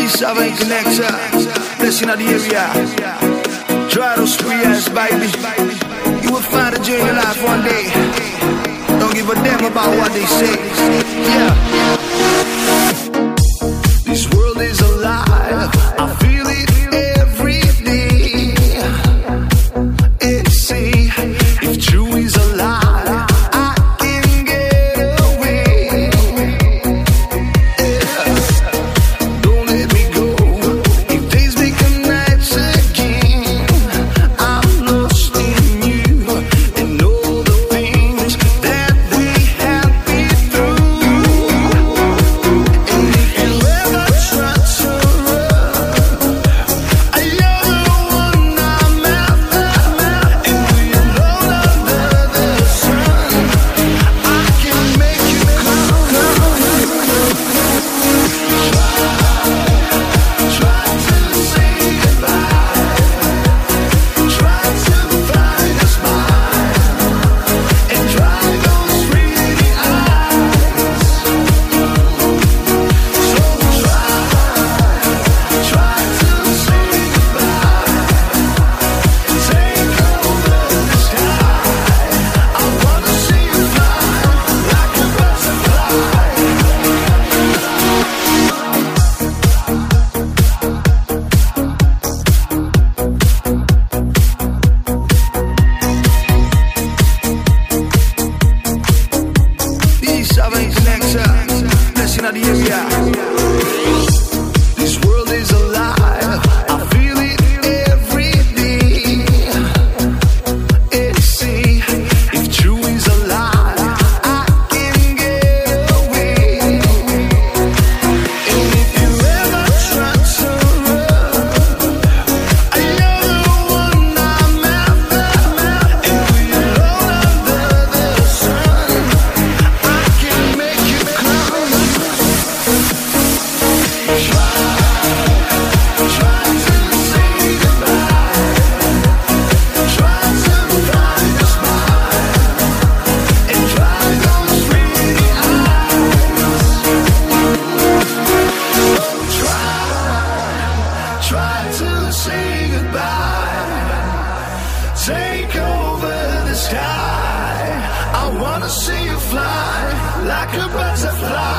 Southern Connector, blessing of the area. Try those free ass, baby. You will find a joy in your life one day. Don't give a damn about what they say. Yeah. This world is alive. I feel it every day. And see if true is alive. Take over the sky. I wanna see you fly like a butterfly.